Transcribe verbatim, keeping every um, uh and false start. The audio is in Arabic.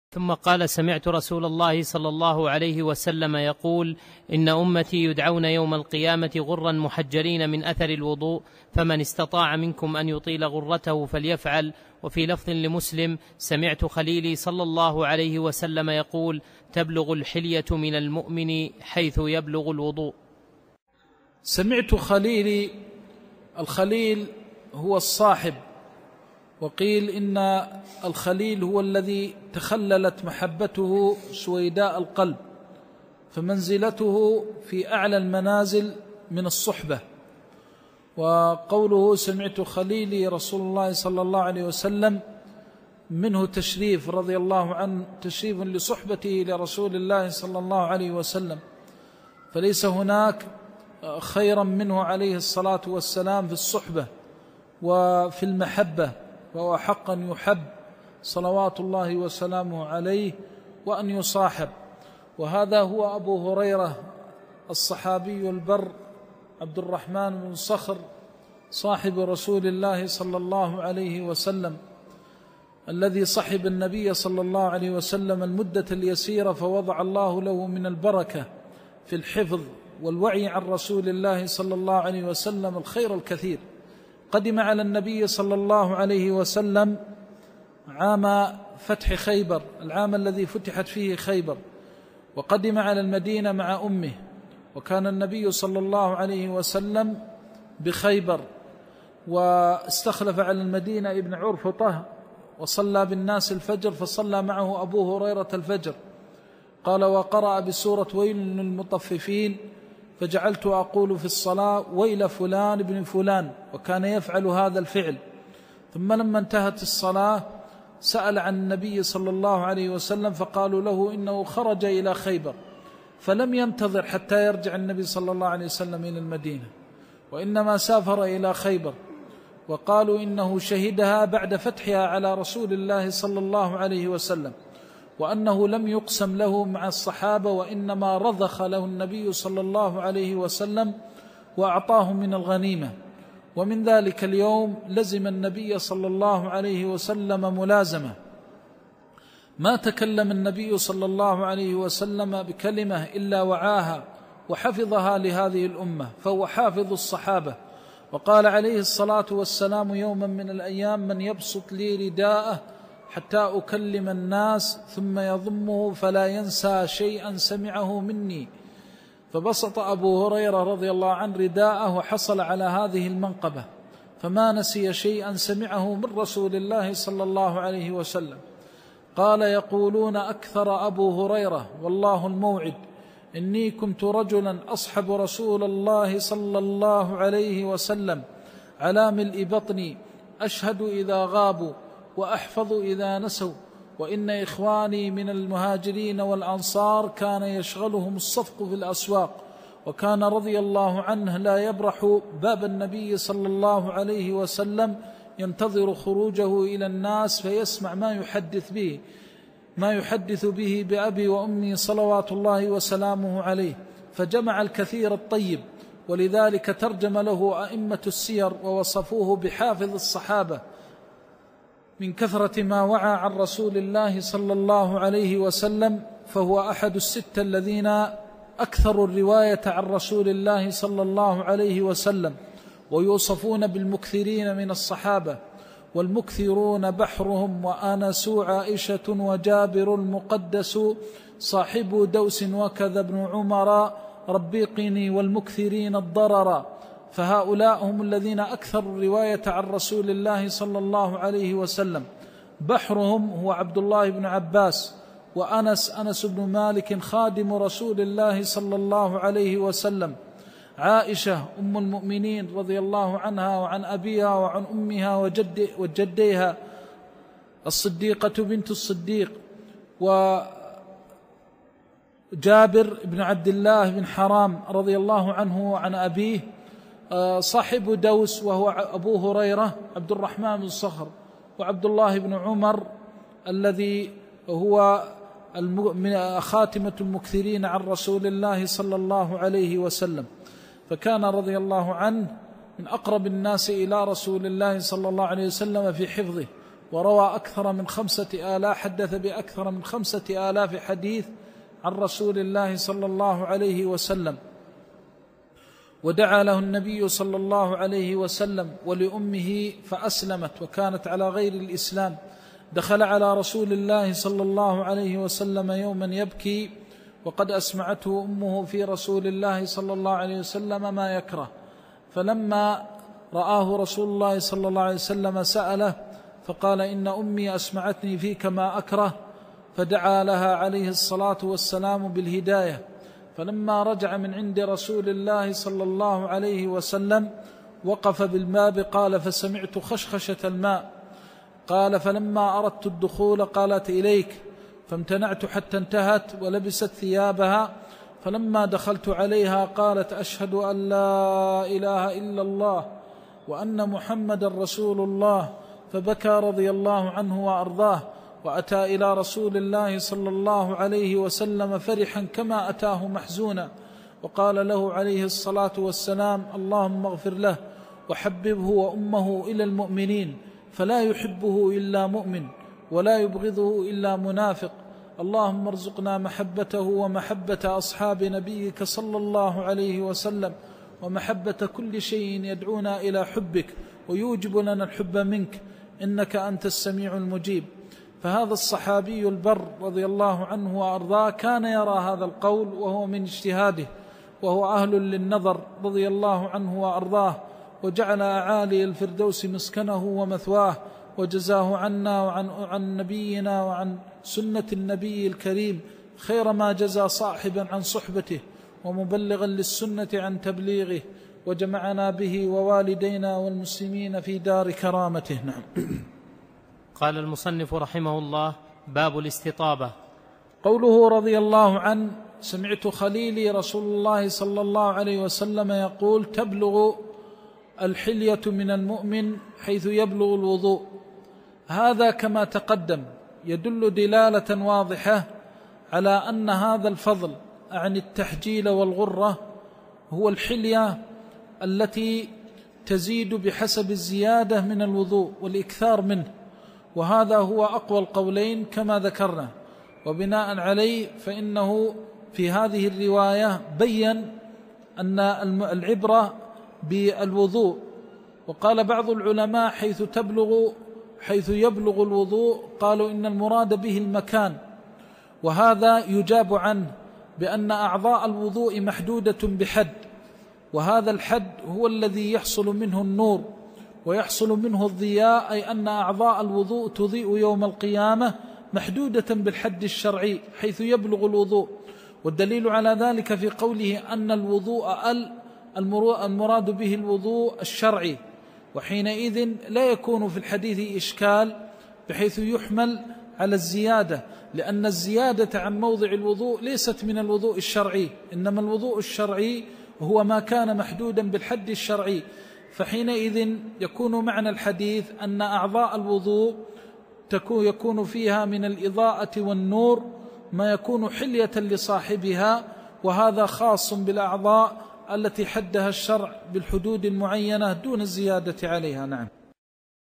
ثم قال: سمعت رسول الله صلى الله عليه وسلم يقول: إن أمتي يدعون يوم القيامة غرا محجلين من أثر الوضوء، فمن استطاع منكم أن يطيل غرته فليفعل. وفي لفظ لمسلم: سمعت خليلي صلى الله عليه وسلم يقول: تبلغ الحلية من المؤمن حيث يبلغ الوضوء. سمعت خليلي، الخليل هو الصاحب، وقيل إن الخليل هو الذي تخللت محبته سويداء القلب، فمنزلته في أعلى المنازل من الصحبة. وقوله سمعت خليلي رسول الله صلى الله عليه وسلم منه تشريف رضي الله عنه، تشريف لصحبته لرسول الله صلى الله عليه وسلم، فليس هناك خيرا منه عليه الصلاة والسلام في الصحبة وفي المحبة، فهو حقا يحب صلوات الله وسلامه عليه وأن يصاحب. وهذا هو أبو هريرة الصحابي البر عبد الرحمن بن صخر صاحب رسول الله صلى الله عليه وسلم، الذي صحب النبي صلى الله عليه وسلم المدة اليسيرة، فوضع الله له من البركة في الحفظ والوعي عن رسول الله صلى الله عليه وسلم الخير الكثير. قدم على النبي صلى الله عليه وسلم عام فتح خيبر، العام الذي فتحت فيه خيبر، وقدم على المدينة مع أمه، وكان النبي صلى الله عليه وسلم بخيبر، واستخلف على المدينة ابن عرفطة وصلى بالناس الفجر، فصلى معه أبو هريرة الفجر. قال: وقرأ بسورة ويل للمطففين، فجعلت أقول في الصلاة: ويل فلان ابن فلان، وكان يفعل هذا الفعل. ثم لما انتهت الصلاة سأل عن النبي صلى الله عليه وسلم، فقالوا له إنه خرج إلى خيبر، فلم ينتظر حتى يرجع النبي صلى الله عليه وسلم إلى المدينة، وإنما سافر إلى خيبر، وقالوا إنه شهدها بعد فتحها على رسول الله صلى الله عليه وسلم، وأنه لم يقسم له مع الصحابة، وإنما رضخ له النبي صلى الله عليه وسلم وأعطاه من الغنيمة. ومن ذلك اليوم لزم النبي صلى الله عليه وسلم ملازمة، ما تكلم النبي صلى الله عليه وسلم بكلمة إلا وعاها وحفظها لهذه الأمة، فهو حافظ الصحابة. وقال عليه الصلاة والسلام يوما من الأيام: من يبسط لي رداءه حتى أكلم الناس ثم يضمه فلا ينسى شيئا سمعه مني. فبسط أبو هريرة رضي الله عنه رداءه وحصل على هذه المنقبة، فما نسي شيئا سمعه من رسول الله صلى الله عليه وسلم. قال: يقولون أكثر أبو هريرة والله الموعد إني كنت رجلا أصحب رسول الله صلى الله عليه وسلم على ملء بطني، أشهد إذا غابوا وأحفظ إذا نسوا، وإن إخواني من المهاجرين والأنصار كان يشغلهم الصفق في الأسواق، وكان رضي الله عنه لا يبرح باب النبي صلى الله عليه وسلم ينتظر خروجه إلى الناس فيسمع ما يحدث به ما يحدث به بأبي وأمي صلوات الله وسلامه عليه، فجمع الكثير الطيب، ولذلك ترجم له أئمة السير ووصفوه بحافظ الصحابة من كثرة ما وعى عن رسول الله صلى الله عليه وسلم، فهو أحد الستة الذين أكثروا الرواية عن رسول الله صلى الله عليه وسلم، ويوصفون بالمكثرين من الصحابة. والمكثرون بحرهم وأنس عائشة وجابر المقدس صاحب دوس وكذا ابن عمر ربيقني والمكثرين الضرر. فهؤلاء هم الذين أكثروا الرواية عن رسول الله صلى الله عليه وسلم. بحرهم هو عبد الله بن عباس، وأنس أنس بن مالك خادم رسول الله صلى الله عليه وسلم. عائشة أم المؤمنين رضي الله عنها وعن أبيها وعن أمها وجد وجديها الصديقة بنت الصديق. وجابر بن عبد الله بن حرام رضي الله عنه وعن أبيه صاحب دوس، وهو أبو هريرة عبد الرحمن بن صخر، وعبد الله بن عمر الذي هو خاتمة المكثرين عن رسول الله صلى الله عليه وسلم. فكان رضي الله عنه من أقرب الناس إلى رسول الله صلى الله عليه وسلم في حفظه، وروى أكثر من خمسة آلاف حدث بأكثر من خمسة آلاف حديث عن رسول الله صلى الله عليه وسلم. ودعا له النبي صلى الله عليه وسلم ولأمه فأسلمت وكانت على غير الإسلام. دخل على رسول الله صلى الله عليه وسلم يوما يبكي وقد أسمعته أمه في رسول الله صلى الله عليه وسلم ما يكره، فلما رآه رسول الله صلى الله عليه وسلم سأله فقال إن أمي أسمعتني فيك ما أكره، فدعا لها عليه الصلاة والسلام بالهداية. فلما رجع من عند رسول الله صلى الله عليه وسلم وقف بالباب قال فسمعت خشخشة الماء، قال فلما أردت الدخول قالت إليك، فامتنعت حتى انتهت ولبست ثيابها، فلما دخلت عليها قالت أشهد أن لا إله إلا الله وأن محمد رسول الله، فبكى رضي الله عنه وأرضاه، وأتى إلى رسول الله صلى الله عليه وسلم فرحا كما أتاه محزونا، وقال له عليه الصلاة والسلام اللهم اغفر له وحببه وأمه إلى المؤمنين، فلا يحبه إلا مؤمن ولا يبغضه إلا منافق، اللهم ارزقنا محبته ومحبة أصحاب نبيك صلى الله عليه وسلم ومحبة كل شيء يدعونا إلى حبك ويوجب لنا الحب منك إنك أنت السميع المجيب. فهذا الصحابي البر رضي الله عنه وأرضاه كان يرى هذا القول وهو من اجتهاده، وهو أهل للنظر رضي الله عنه وأرضاه، وجعل أعالي الفردوس مسكنه ومثواه، وجزاه عنا وعن عن نبينا وعن سنة النبي الكريم خير ما جزى صاحبا عن صحبته ومبلغا للسنة عن تبليغه، وجمعنا به ووالدينا والمسلمين في دار كرامته. نعم. قال المصنف رحمه الله: باب الاستطابة. قوله رضي الله عنه: سمعت خليلي رسول الله صلى الله عليه وسلم يقول: تبلغ الحلية من المؤمن حيث يبلغ الوضوء. هذا كما تقدم يدل دلالة واضحة على أن هذا الفضل عن التحجيل والغرة هو الحلية التي تزيد بحسب الزيادة من الوضوء والإكثار منه، وهذا هو أقوى القولين كما ذكرنا. وبناء عليه فإنه في هذه الرواية بيّن أن العبرة بالوضوء، وقال بعض العلماء حيث تبلغ حيث يبلغ الوضوء قالوا إن المراد به المكان، وهذا يجاب عنه بأن أعضاء الوضوء محدودة بحد، وهذا الحد هو الذي يحصل منه النور ويحصل منه الضياء، أي أن أعضاء الوضوء تضيء يوم القيامة محدودة بالحد الشرعي حيث يبلغ الوضوء. والدليل على ذلك في قوله أن الوضوء المراد به الوضوء الشرعي، وحينئذ لا يكون في الحديث إشكال بحيث يحمل على الزيادة، لأن الزيادة عن موضع الوضوء ليست من الوضوء الشرعي، إنما الوضوء الشرعي هو ما كان محدودا بالحد الشرعي. فحينئذ يكون معنى الحديث أن أعضاء الوضوء يكون فيها من الإضاءة والنور ما يكون حلية لصاحبها، وهذا خاص بالأعضاء التي حدها الشرع بالحدود المعينة دون الزيادة عليها. نعم.